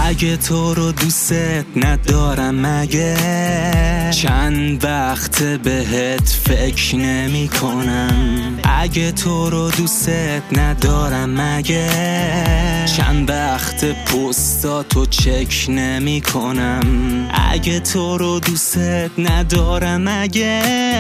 اگه تو رو دوست ندارم مگه چند وقت بهت فکر نمی کنم. اگه تو رو دوست ندارم مگه چند وقت پستاتو چک نمی کنم. اگه تو رو دوست ندارم مگه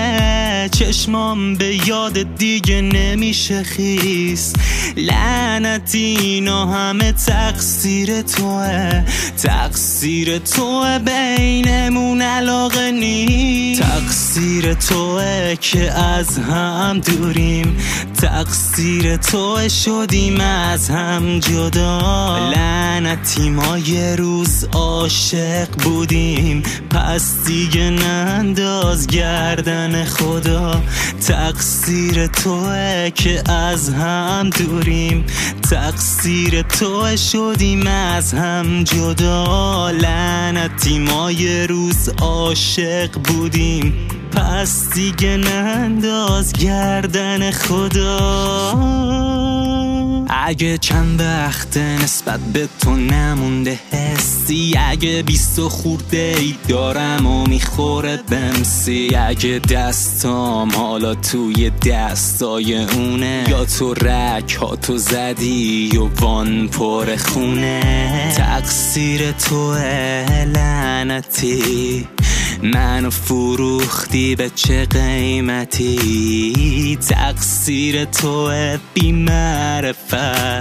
چشمام به یاد دیگه نمیشه خیس. لعنتی اینا همه تقصیر توه، تقصیر توه، بینمون علاقه نیست. تقصیر توه که از هم دوریم، تقصیر توه شدیم از هم جدا. لعنتی ما یه روز عاشق بودیم، پس دیگه ننداز گردن خدا. تقصیر توه که از هم دوریم، تقصیر توه شدیم از هم جدا. لعنتی ما یه روز عاشق بودیم، پس دیگه ننداز گردن خدا. اگه چند وقت نسبت به تو نمونده حسی، اگه 20 خورده ای دارم و میخوره بمسی، اگه دستام حالا توی دستای اونه، یا تو رک ها تو زدی و وان پر خونه. تقصیر توه لعنتی، منو فروختی به چه قیمتی. تقصیر توه بی معرفت،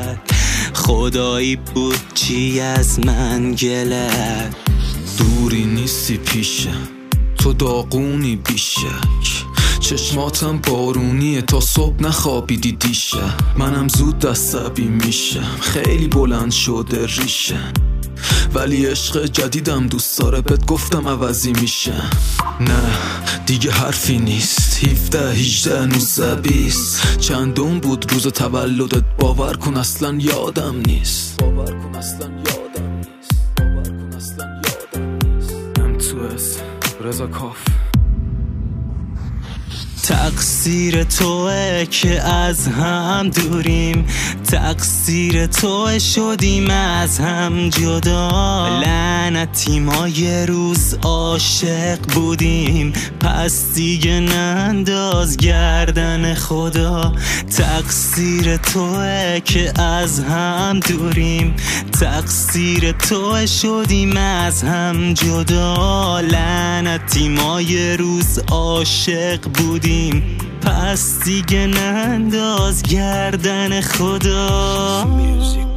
خدایی بود چی از من گلت. دوری نیستی پیشه، تو داغونی بیشک، چشماتم بارونیه تا صبح نخوابیدی دیشه. منم زود عصبی میشم، خیلی بلند شده ریشه، ولی عشق جدیدم دوست داره، بهت گفتم عوضی میشه. نه دیگه حرفی نیست، 17 18 19 20 چندم بود روز تولدت، باور کن اصلا یادم نیست. باور کن اصلا یادم نیست. باور کن اصلا یادم نیست. M2S رضا کاف. تقصیر توه که از هم دوریم، تقصیر توه شدیم از هم جدا. لعنتی ما یه روز عاشق بودیم، پس دیگه ننداز گردن خدا. تقصیر توه که از هم دوریم، تقصیر توه شدیم از هم جدا. لعنتی ما یه روز عاشق بودیم، پس دیگه ننداز گردن خدا.